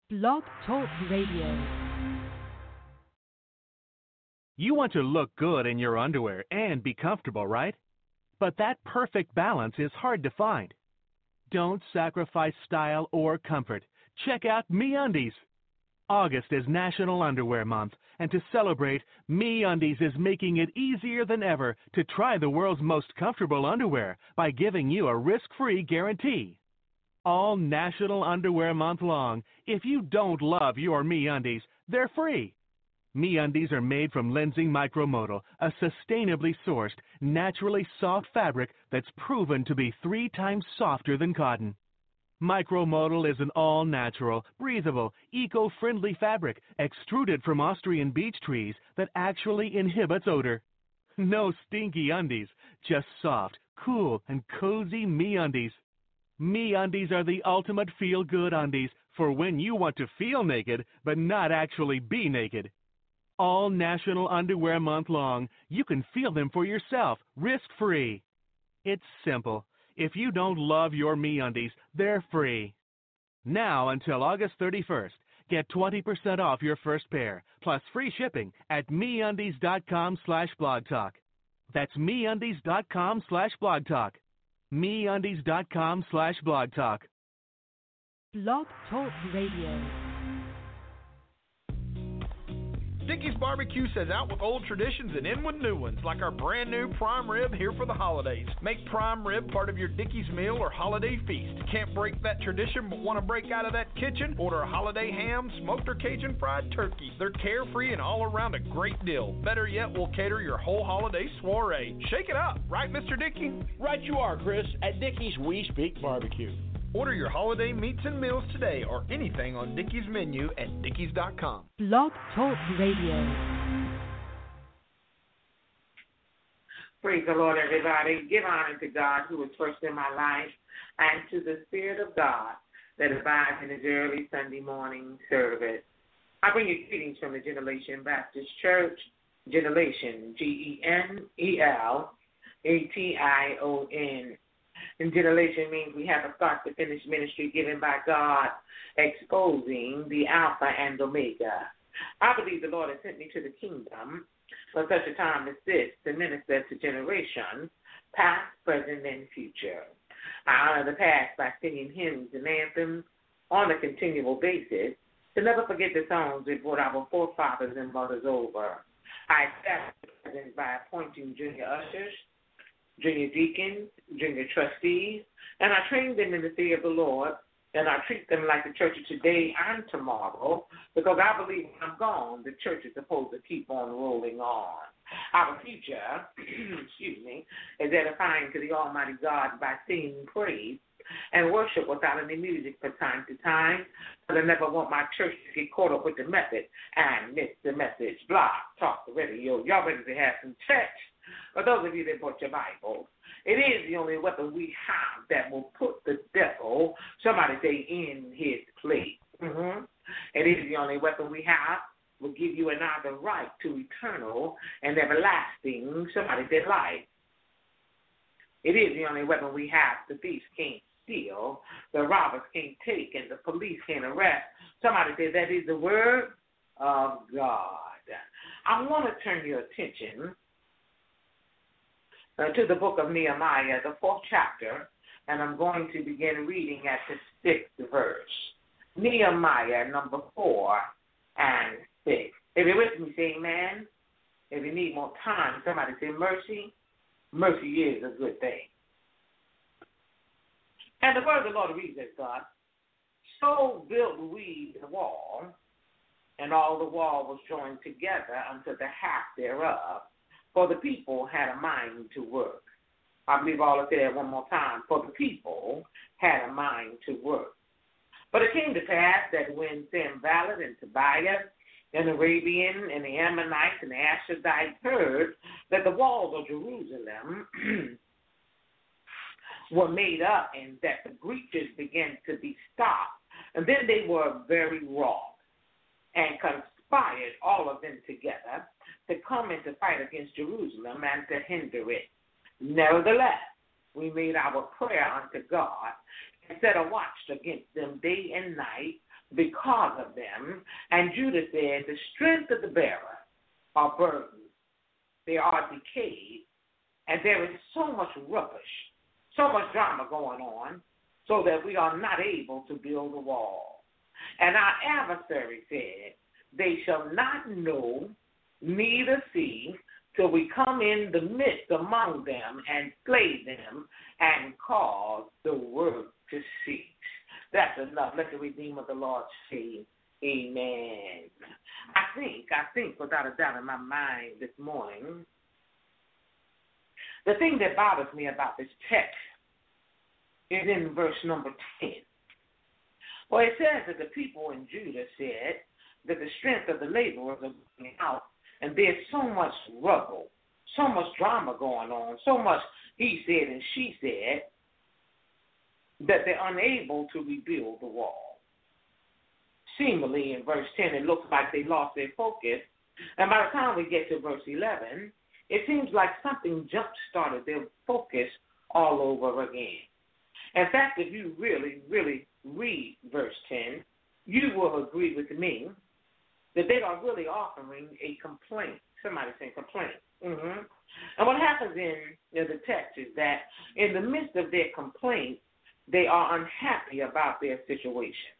Blog Talk Radio. You want to look good in your underwear and be comfortable, right? But that perfect balance is hard to find. Don't sacrifice style or comfort. Check out MeUndies. August is National Underwear Month, and to celebrate, MeUndies is making it easier than ever to try the world's most comfortable underwear by giving you a risk-free guarantee. All National Underwear Month long, if you don't love your MeUndies, they're free. MeUndies are made from Lenzing Micromodal, a sustainably sourced, naturally soft fabric that's proven to be 3 times softer than cotton. Micromodal is an all-natural, breathable, eco-friendly fabric extruded from Austrian beech trees that actually inhibits odor. No stinky undies, just soft, cool, and cozy MeUndies. MeUndies are the ultimate feel-good undies for when you want to feel naked but not actually be naked. All National Underwear Month long, you can feel them for yourself, risk-free. It's simple. If you don't love your MeUndies, they're free. Now until August 31st, get 20% off your first pair, plus free shipping at MeUndies.com/blogtalk. That's MeUndies.com/blogtalk. MeUndies.com/blogtalk. Blog Talk Radio. Dickey's Barbecue says out with old traditions and in with new ones, like our brand new prime rib here for the holidays. Make prime rib part of your Dickey's meal or holiday feast. Can't break that tradition but want to break out of that kitchen? Order a holiday ham, smoked or Cajun fried turkey. They're carefree and all around a great deal. Better yet, we'll cater your whole holiday soiree. Shake it up, right, Mr. Dickey? Right you are, Chris. At Dickey's, we speak barbecue. Order your holiday meats and meals today or anything on Dickey's menu at dickeys.com. Blog Talk Radio. Praise the Lord, everybody. Give honor to God who is first in my life and to the Spirit of God that abides in his early Sunday morning service. I bring you greetings from the Generation Baptist Church, Generation, Generation. And generation means we have a start to finish ministry given by God, exposing the Alpha and Omega. I believe the Lord has sent me to the kingdom for such a time as this to minister to generations, past, present, and future. I honor the past by singing hymns and anthems on a continual basis to never forget the songs that brought our forefathers and mothers over. I establish the present by appointing junior ushers, junior deacons, junior trustees, and I train them in the fear of the Lord, and I treat them like the church of today and tomorrow, because I believe when I'm gone, the church is supposed to keep on rolling on. Our future, is edifying to the Almighty God by singing praise and worship without any music from time to time, because I never want my church to get caught up with the method and miss the message. Blog, talk, radio. Y'all ready to have some church? For those of you that bought your Bible, it is the only weapon we have that will put the devil, somebody say, in his place. It is the only weapon we have will give you another right to eternal and everlasting, somebody say, life. It is the only weapon we have. The thieves can't steal, the robbers can't take, and the police can't arrest. Somebody say, that is the word of God. I want to turn your attention to the book of Nehemiah, the 4th chapter, and I'm going to begin reading at the 6th verse. Nehemiah, number 4 and 6. If you're with me, say amen. If you need more time, somebody say mercy. Mercy is a good thing. And the word of the Lord reads as God, so built we the wall, and all the wall was joined together unto the half thereof, for the people had a mind to work. I believe all of that one more time. For the people had a mind to work. But it came to pass that when Sanballat and Tobiah and the Arabian and the Ammonites and the Ashdodites heard that the walls of Jerusalem were made up and that the breaches began to be stopped, and then they were very wroth and conspired all of them together to come and to fight against Jerusalem and to hinder it. Nevertheless, we made our prayer unto God, and set a watch against them day and night because of them. And Judah said, the strength of the bearer are burdened, they are decayed, and there is so much rubbish, so much drama going on, so that we are not able to build a wall. And our adversary said, they shall not know, neither see, till we come in the midst among them and slay them and cause the work to cease. That's enough. Let the Redeemer of the Lord say, amen. I think, without a doubt in my mind this morning, the thing that bothers me about this text is in verse number 10. Well, it says that the people in Judah said that the strength of the laborers are going out, and there's so much rubble, so much drama going on, so much he said and she said, that they're unable to rebuild the wall. Seemingly, in verse 10, it looks like they lost their focus, and by the time we get to verse 11, it seems like something jump-started their focus all over again. In fact, if you really, really read verse 10, you will agree with me that they are really offering a complaint. Somebody saying complaint. Mm-hmm. And what happens in the text is that in the midst of their complaint, they are unhappy about their situation.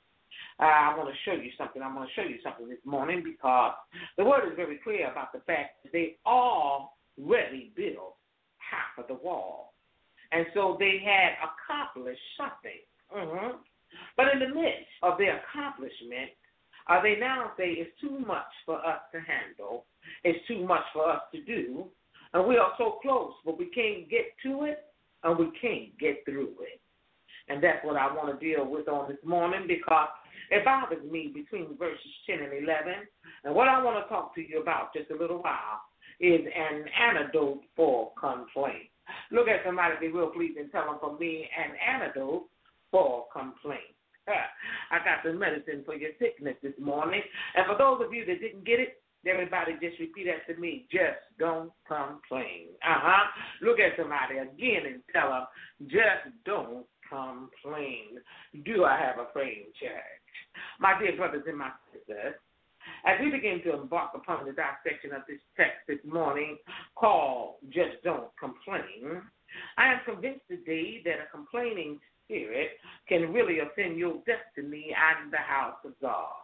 I want to show you something. I'm going to show you something this morning because the word is very clear about the fact that they already built half of the wall. And so they had accomplished something. Mm-hmm. But in the midst of their accomplishment, they now say it's too much for us to handle. It's too much for us to do. And we are so close, but we can't get to it and we can't get through it. And that's what I want to deal with on this morning because it bothers me between verses 10 and 11. And what I want to talk to you about just a little while is an antidote for complaint. Look at somebody, be real please, and tell them for me an antidote for complaint. I got the medicine for your sickness this morning. And for those of you that didn't get it, everybody just repeat after me. Just don't complain. Look at somebody again and tell them, just don't complain. Do I have a praying church? My dear brothers and my sisters, as we begin to embark upon the dissection of this text this morning called Just Don't Complain, I am convinced today that a complaining spirit can really offend your destiny and the house of God.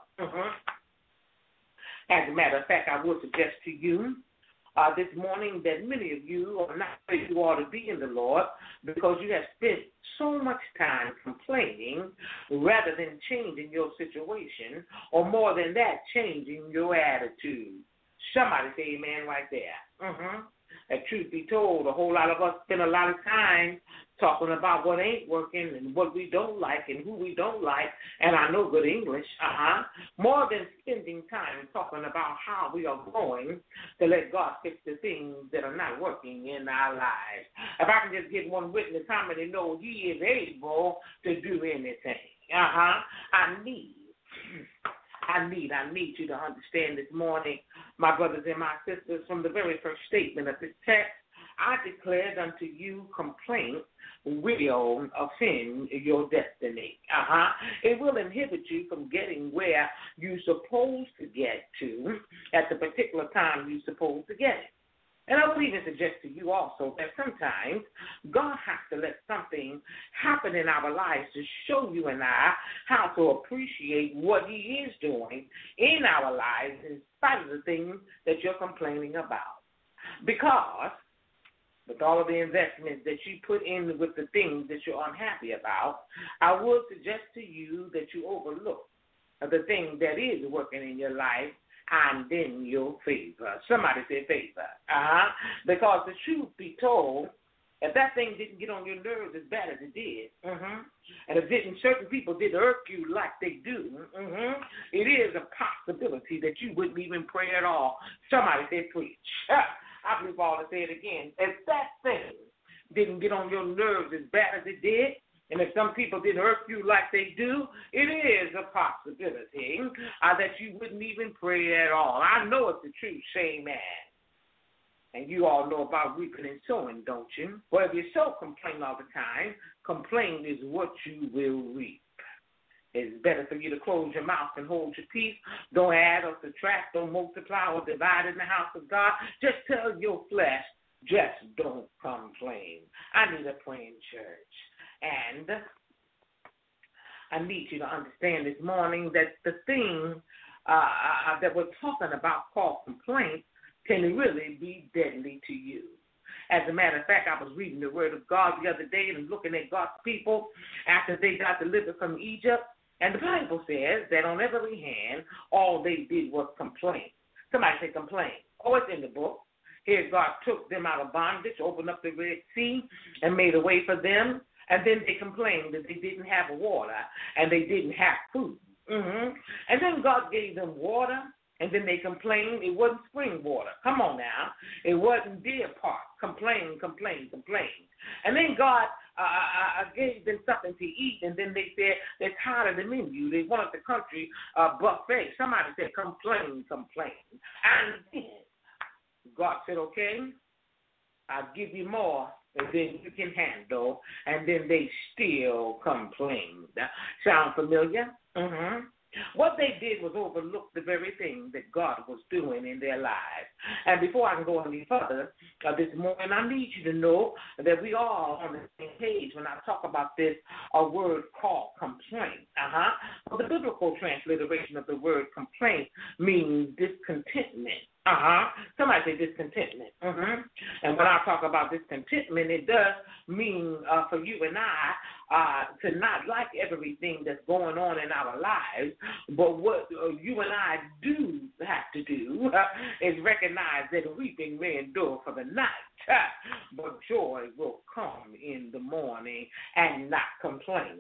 As a matter of fact, I would suggest to you this morning that many of you are not where you ought to be in the Lord because you have spent so much time complaining rather than changing your situation, or more than that, changing your attitude. Somebody say amen right there. And truth be told, a whole lot of us spend a lot of time talking about what ain't working and what we don't like and who we don't like, and I know good English, more than spending time talking about how we are going to let God fix the things that are not working in our lives. If I can just get one witness, how many know He is able to do anything? I need you to understand this morning, my brothers and my sisters, from the very first statement of this text, I declared unto you complaint will offend your destiny. It will inhibit you from getting where you're supposed to get to at the particular time you're supposed to get it. And I would even suggest to you also that sometimes God has to let something happen in our lives to show you and I how to appreciate what He is doing in our lives in spite of the things that you're complaining about. Because with all of the investments that you put in with the things that you're unhappy about, I would suggest to you that you overlook the thing that is working in your life and in your favor. Somebody say favor. Because the truth be told, if that thing didn't get on your nerves as bad as it did, and if certain people didn't irk you like they do, it is a possibility that you wouldn't even pray at all. Somebody say preach. I believe all to say it again. If that thing didn't get on your nerves as bad as it did, and if some people didn't irk you like they do, it is a possibility that you wouldn't even pray at all. I know it's the truth. Say amen. And you all know about reaping and sowing, don't you? Well, if you sow complaint all the time, complaint is what you will reap. It's better for you to close your mouth and hold your peace. Don't add or subtract, don't multiply or divide in the house of God. Just tell your flesh, just don't complain. I need a praying church. And I need you to understand this morning that the thing that we're talking about called complaint can really be deadly to you. As a matter of fact, I was reading the Word of God the other day and looking at God's people after they got delivered from Egypt. And the Bible says that on every hand, all they did was complain. Somebody say complain. Oh, it's in the book. Here God took them out of bondage, opened up the Red Sea, and made a way for them. And then they complained that they didn't have water and they didn't have food. And then God gave them water, and then they complained it wasn't spring water. Come on now. It wasn't Deer Park. Complain. And then God gave them something to eat, and then they said they're tired of the menu. They wanted the country buffet. Somebody said complain. And then God said, okay, I'll give you more than you can handle, and then they still complained. Sound familiar? What they did was overlook the very thing that God was doing in their lives. And before I can go any further this morning, I need you to know that we are on the same page when I talk about this, a word called complaint. Well, the biblical transliteration of the word complaint means discontentment. Somebody say discontentment. And when I talk about discontentment, it does mean for you and I to not like everything that's going on in our lives, but what you and I do have to do is recognize that weeping may endure for the night, but joy will come in the morning, and not complain.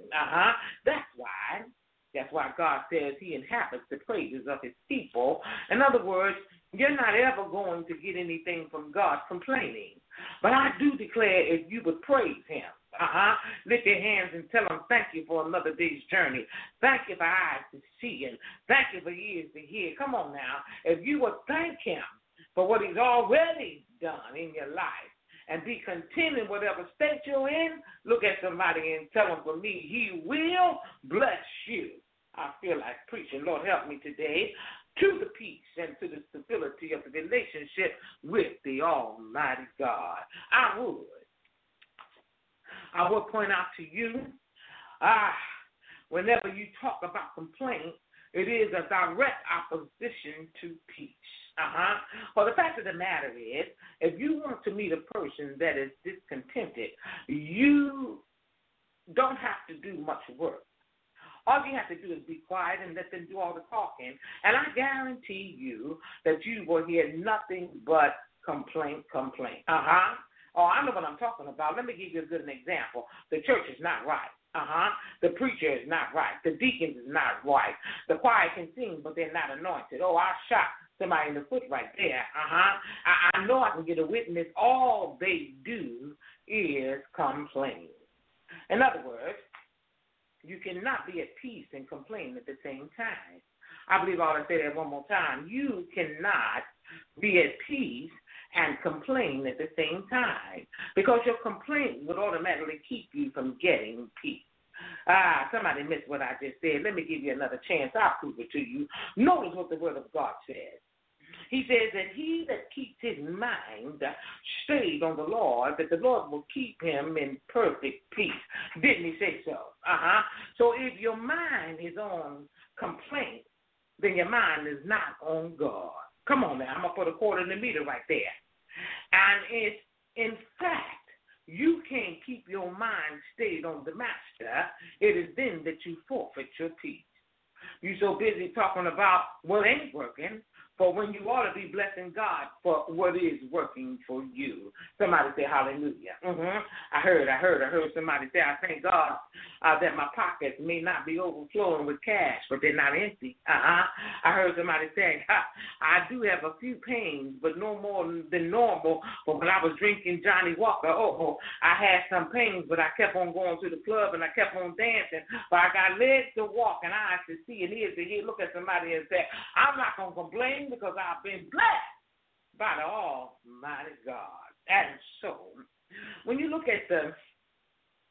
That's why God says he inhabits the praises of his people. In other words, you're not ever going to get anything from God complaining. But I do declare if you would praise him, lift your hands and tell him thank you for another day's journey. Thank you for eyes to see and thank you for ears to hear. Come on now. If you would thank him for what he's already done in your life and be content in whatever state you're in, look at somebody and tell him for me, he will bless you. I feel like preaching. Lord, help me today to the peace and to the stability of the relationship with the Almighty God. I would point out to you, whenever you talk about complaint, it is a direct opposition to peace. Well, the fact of the matter is, if you want to meet a person that is discontented, you don't have to do much work. All you have to do is be quiet and let them do all the talking. And I guarantee you that you will hear nothing but complaint. Oh, I know what I'm talking about. Let me give you a good example. The church is not right. The preacher is not right. The deacons is not right. The choir can sing, but they're not anointed. Oh, I shot somebody in the foot right there. I know I can get a witness. All they do is complain. In other words, you cannot be at peace and complain at the same time. I believe I ought to say that one more time. You cannot be at peace and complain at the same time, because your complaint would automatically keep you from getting peace. Somebody missed what I just said. Let me give you another chance. I'll prove it to you. Notice what the Word of God says. He says that he that keeps his mind stayed on the Lord, that the Lord will keep him in perfect peace. Didn't he say so? So if your mind is on complaint, then your mind is not on God. Come on now, I'm going to put a quarter in the meter right there. And it's, in fact, you can't keep your mind stayed on the master. It is then that you forfeit your peace. You're so busy talking about what ain't working, for when you ought to be blessing God for what is working for you. Somebody say hallelujah. I heard somebody say, I thank God that my pockets may not be overflowing with cash, but they're not empty. I heard somebody say, I do have a few pains, but no more than normal. But when I was drinking Johnny Walker, I had some pains, but I kept on going to the club and I kept on dancing. But I got legs to walk and eyes to see and ears to hear. Look at somebody and say, I'm not going to complain, because I've been blessed by the Almighty God. And so, when you look at the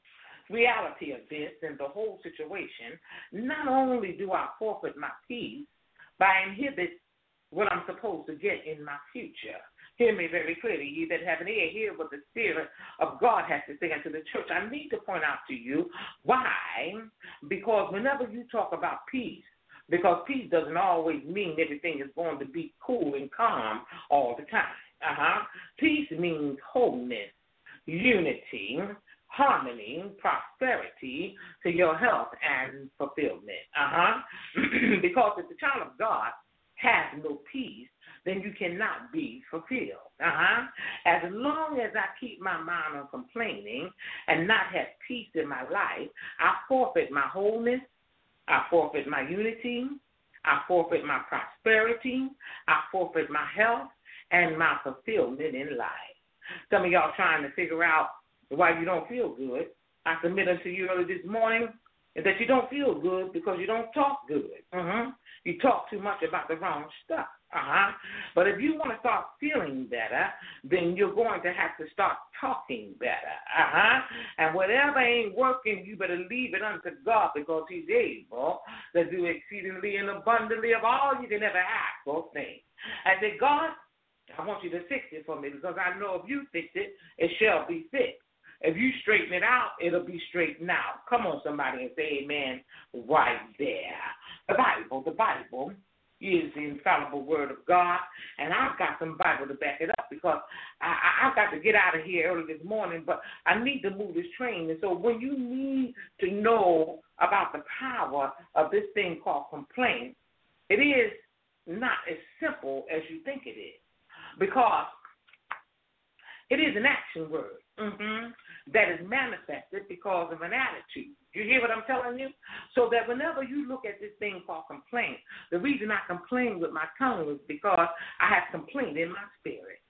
reality of this and the whole situation, not only do I forfeit my peace, but I inhibit what I'm supposed to get in my future. Hear me very clearly. Ye that have an ear, hear what the Spirit of God has to say unto the church. I need to point out to you why. Because whenever you talk about peace, because peace doesn't always mean everything is going to be cool and calm all the time. Peace means wholeness, unity, harmony, prosperity to your health and fulfillment. Because if the child of God has no peace, then you cannot be fulfilled. As long as I keep my mind on complaining and not have peace in my life, I forfeit my wholeness, I forfeit my unity, I forfeit my prosperity, I forfeit my health, and my fulfillment in life. Some of y'all trying to figure out why you don't feel good. I submit unto you early this morning that you don't feel good because you don't talk good. You talk too much about the wrong stuff. But if you want to start feeling better, then you're going to have to start talking better. And whatever ain't working, you better leave it unto God, because he's able to do exceedingly and abundantly of all you can ever ask or think. I said, God, I want you to fix it for me, because I know if you fix it, it shall be fixed. If you straighten it out, it'll be straightened out. Come on, somebody, and say amen right there. The Bible is the infallible word of God, and I've got some Bible to back it up, because I've got to get out of here early this morning, but I need to move this train. And so when you need to know about the power of this thing called complaint, it is not as simple as you think it is, because it is an action word that is manifested because of an attitude. You hear what I'm telling you? So that whenever you look at this thing called complaint, the reason I complain with my tongue is because I have complaint in my spirit.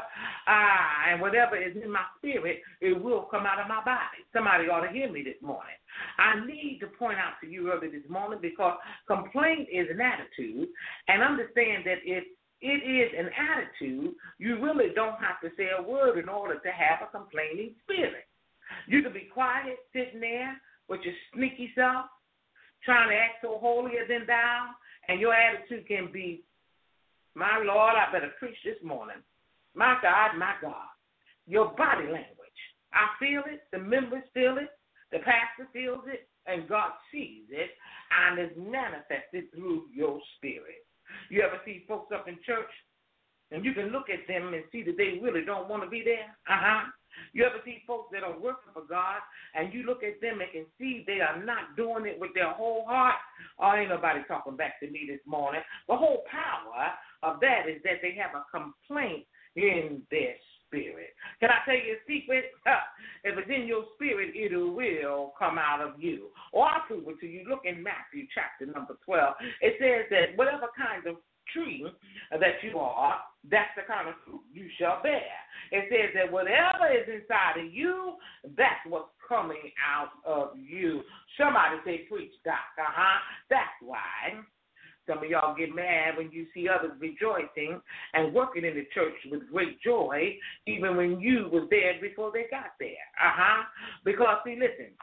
And whatever is in my spirit, it will come out of my body. Somebody ought to hear me this morning. I need to point out to you early this morning, because complaint is an attitude, and understand that if it is an attitude, you really don't have to say a word in order to have a complaining spirit. You can be quiet, sitting there with your sneaky self, trying to act so holier than thou, and your attitude can be, my Lord, I better preach this morning. My God, your body language. I feel it, the members feel it, the pastor feels it, and God sees it, and it's manifested through your spirit. You ever see folks up in church, and you can look at them and see that they really don't want to be there? You ever see folks that are working for God, and you look at them and can see they are not doing it with their whole heart? Oh, ain't nobody talking back to me this morning. The whole power of that is that they have a complaint in their spirit. Can I tell you a secret? If it's in your spirit, it will come out of you. Or I'll prove it to you. Look in Matthew chapter number 12. It says that whatever kind of tree that you are, that's the kind of fruit you shall bear. It says that whatever is inside of you, that's what's coming out of you. Somebody say, preach, Doc. That's why some of y'all get mad when you see others rejoicing and working in the church with great joy, even when you was there before they got there. Because, see, listen,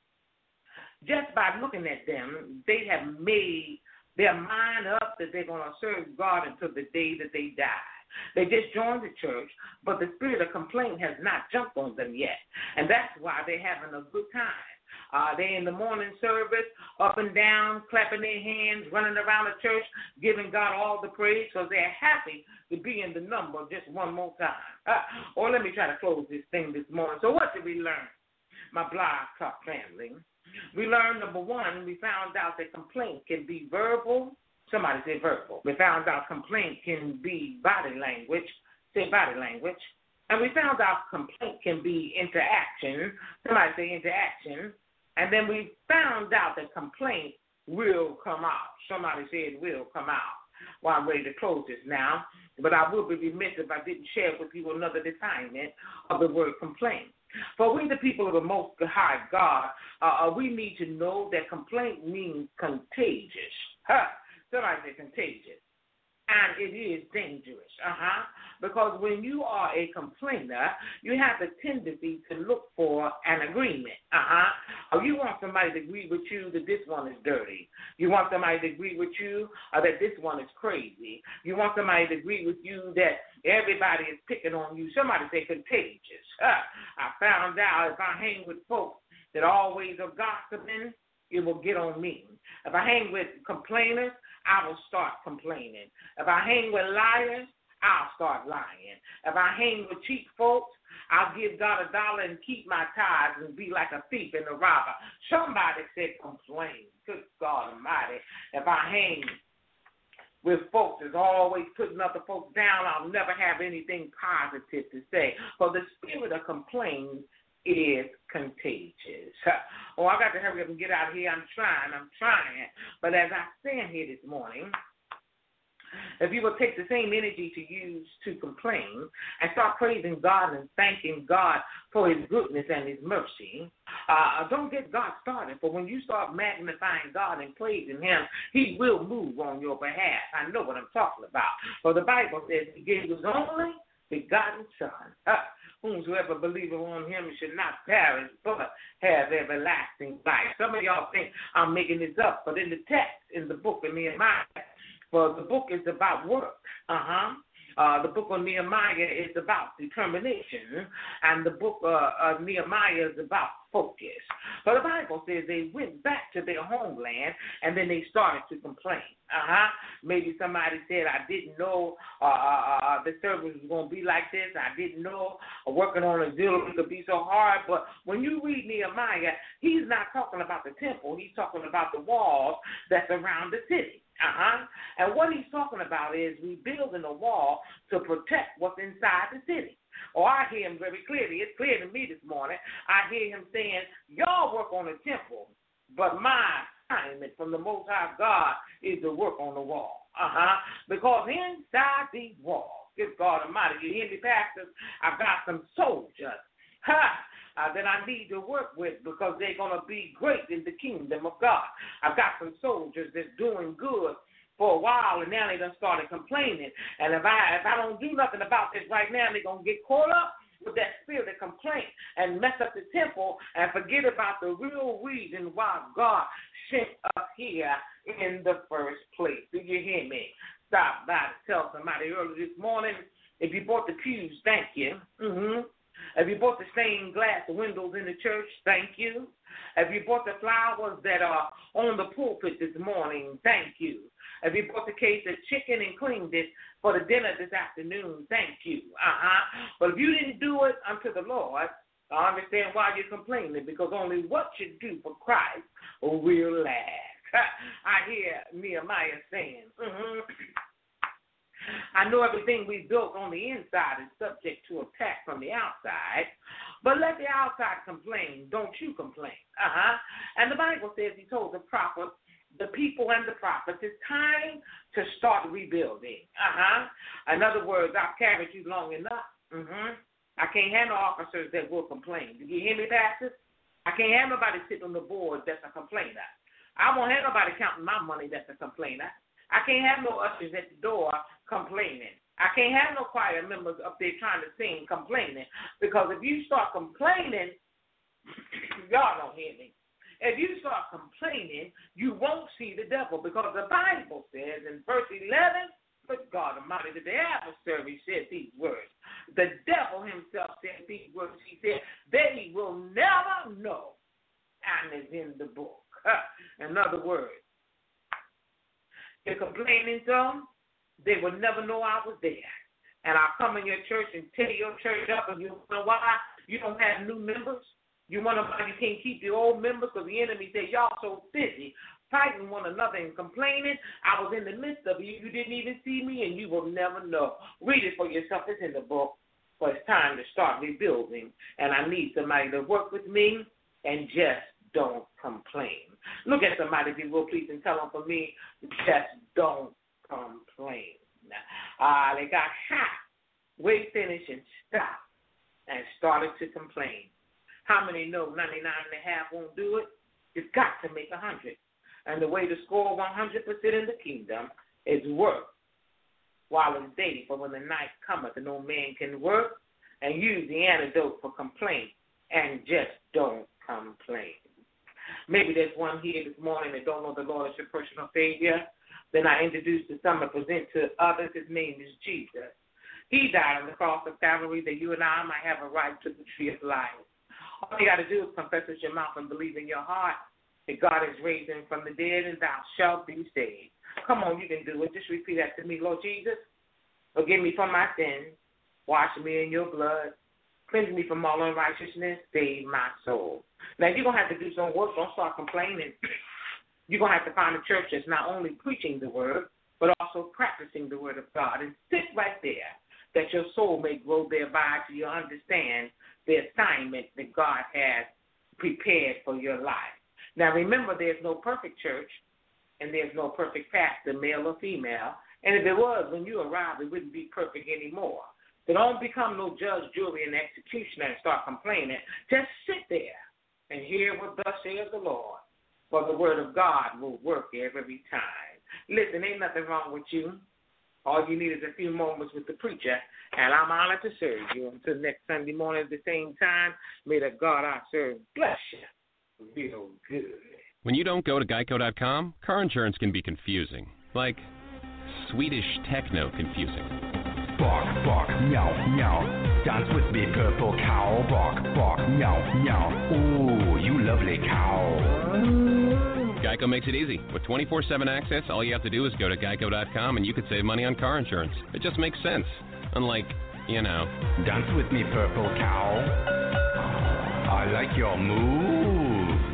just by looking at them, they have made their mind up that they're going to serve God until the day that they die. They just joined the church, but the spirit of complaint has not jumped on them yet. And that's why they're having a good time. They in the morning service, up and down, clapping their hands, running around the church, giving God all the praise, because they're happy to be in the number just one more time. Or let me try to close this thing this morning. So what did we learn, my Blog Talk family? We learned, number one, we found out that complaint can be verbal. Somebody say verbal. We found out complaint can be body language. Say body language. And we found out complaint can be interaction. Somebody say interaction. And then we found out that complaint will come out. Somebody say it will come out. Well, I'm ready to close this now. But I would be remiss if I didn't share with you another assignment of the word complaint. For we, the people of the Most High God, we need to know that complaint means contagious. Somebody say contagious. and it is dangerous. Because when you are a complainer, you have the tendency to look for an agreement. Or you want somebody to agree with you that this one is dirty. You want somebody to agree with you that this one is crazy. You want somebody to agree with you that everybody is picking on you. Somebody say contagious. I found out if I hang with folks that always are gossiping, it will get on me. If I hang with complainers, I will start complaining. If I hang with liars, I'll start lying. If I hang with cheap folks, I'll give God $1 and keep my tithes and be like a thief and a robber. Somebody said complain. Good God Almighty. If I hang with folks that's always putting other folks down, I'll never have anything positive to say. For the spirit of complaint is contagious. Oh, I got to hurry up and get out of here. I'm trying. But as I stand here this morning, if you will take the same energy to use to complain and start praising God and thanking God for his goodness and his mercy, don't get God started. For when you start magnifying God and praising him, he will move on your behalf. I know what I'm talking about. For the Bible says he gave his only begotten Son. Whomsoever believeth on him should not perish, but have everlasting life. Some of y'all think I'm making this up, but in the text, in the book of Nehemiah, for the book is about work. The book of Nehemiah is about determination, and the book of Nehemiah is about focus. But the Bible says they went back to their homeland, and then they started to complain. Maybe somebody said, I didn't know the service was going to be like this. I didn't know working on a deal could be so hard. But when you read Nehemiah, he's not talking about the temple. He's talking about the walls that surround the city. And what he's talking about is rebuilding a wall to protect what's inside the city. I hear him very clearly. It's clear to me this morning. I hear him saying, y'all work on the temple, but my assignment from the Most High God is to work on the wall. Because inside these walls, good God Almighty, you hear me, pastors? I've got some soldiers. That I need to work with because they're going to be great in the kingdom of God. I've got some soldiers that's doing good for a while, and now they done started complaining. And if I don't do nothing about this right now, they're going to get caught up with that spirit of complaint and mess up the temple and forget about the real reason why God sent us here in the first place. Do you hear me? Stop by to tell somebody early this morning, if you bought the pews, thank you. If you bought the stained glass windows in the church, thank you. If you bought the flowers that are on the pulpit this morning, thank you. If you bought the case of chicken and cleaned it for the dinner this afternoon, thank you. But if you didn't do it unto the Lord, I understand why you're complaining, because only what you do for Christ will last. I hear Nehemiah saying, I know everything we built on the inside is subject to attack from the outside, but let the outside complain. Don't you complain. And the Bible says he told the prophet, the people and the prophets, it's time to start rebuilding. In other words, I've carried you long enough. I can't handle officers that will complain. Do you hear me, pastors? I can't have nobody sitting on the board that's a complainer. I won't have nobody counting my money that's a complainer. I can't have no ushers at the door complaining. I can't have no choir members up there trying to sing complaining, because if you start complaining, y'all don't hear me. If you start complaining, you won't see the devil, because the Bible says in verse 11, but God Almighty, that the adversary said these words. The devil himself said these words. He said, they will never know, and it's in the book. In other words, they're complaining some, they will never know I was there. And I'll come in your church and tear your church up, and you know why? You don't have new members. You wonder why you can't keep the old members, because the enemy said, y'all so busy fighting one another and complaining. I was in the midst of you. You didn't even see me, and you will never know. Read it for yourself. It's in the book. But it's time to start rebuilding, and I need somebody to work with me and just don't complain. Look at somebody, if you will, please, and tell them for me, just don't complain. They got halfway finished and stopped and started to complain. How many know 99.5 won't do it? You've got to make 100. And the way to score 100% in the kingdom is work while it's day, for when the night cometh and no man can work, and use the antidote for complaint, and just don't complain. Maybe there's one here this morning that don't know the Lord as your personal Savior. Then I introduce to some and present to others. His name is Jesus. He died on the cross of Calvary that you and I might have a right to the tree of life. All you got to do is confess with your mouth and believe in your heart that God is raised him from the dead, and thou shalt be saved. Come on, you can do it. Just repeat after me. Lord Jesus, forgive me for my sins. Wash me in your blood. Cleanse me from all unrighteousness. Save my soul. Now, you're going to have to do some work. Don't start complaining. You're going to have to find a church that's not only preaching the word, but also practicing the word of God. And sit right there, that your soul may grow thereby till you understand the assignment that God has prepared for your life. Now, remember, there's no perfect church, and there's no perfect pastor, male or female. And if it was, when you arrive, it wouldn't be perfect anymore. So don't become no judge, jury, and executioner and start complaining. Just sit there and hear what thus says the Lord. For the word of God will work every time. Listen, ain't nothing wrong with you. All you need is a few moments with the preacher, and I'm honored to serve you. Until next Sunday morning at the same time, may the God I serve bless you real good. When you don't go to Geico.com, car insurance can be confusing. Like Swedish techno confusing. Bark, bark, meow, meow. Dance with me, purple cow. Bark, bark, meow, meow. Ooh, you lovely cow. Geico makes it easy. With 24/7 access, all you have to do is go to Geico.com and you could save money on car insurance. It just makes sense. Unlike, you know. Dance with me, purple cow. I like your move.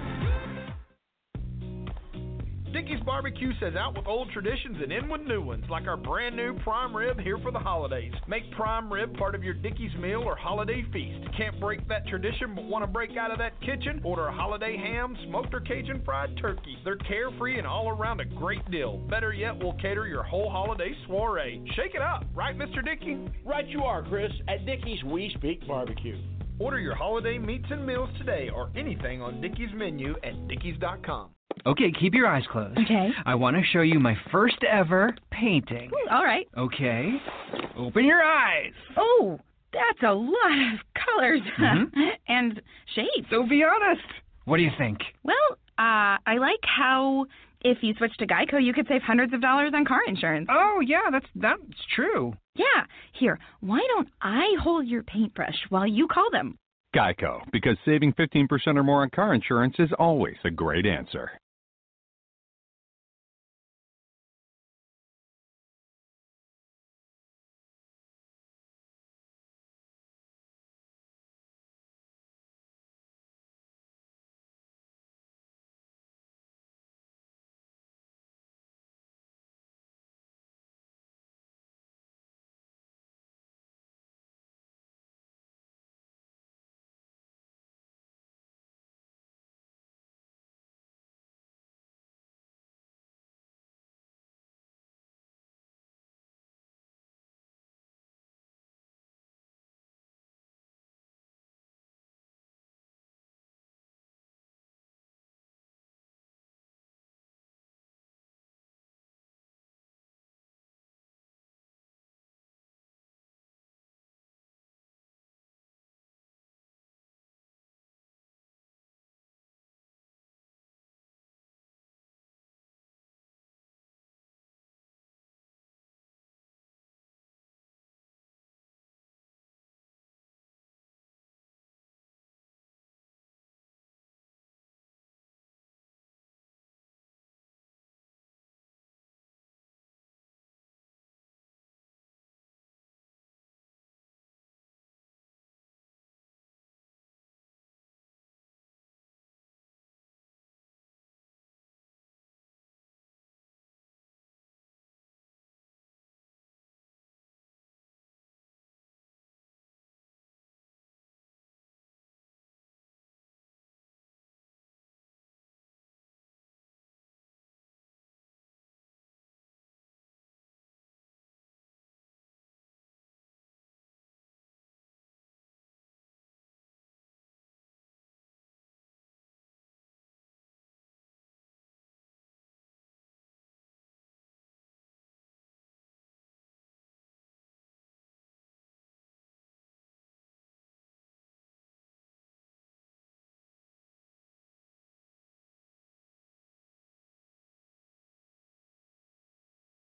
Dickey's Barbecue says out with old traditions and in with new ones, like our brand new prime rib here for the holidays. Make prime rib part of your Dickey's meal or holiday feast. Can't break that tradition but want to break out of that kitchen? Order a holiday ham, smoked or Cajun fried turkey. They're carefree and all around a great deal. Better yet, we'll cater your whole holiday soiree. Shake it up, right, Mr. Dickey? Right you are, Chris. At Dickey's, we speak barbecue. Order your holiday meats and meals today or anything on Dickey's menu at Dickeys.com. Okay, keep your eyes closed. Okay. I want to show you my first ever painting. All right. Okay. Open your eyes. Oh, that's a lot of colors and shapes. So be honest. What do you think? Well, I like how if you switch to Geico, you could save hundreds of dollars on car insurance. Oh, yeah, that's true. Yeah. Here, why don't I hold your paintbrush while you call them? Geico, because saving 15% or more on car insurance is always a great answer.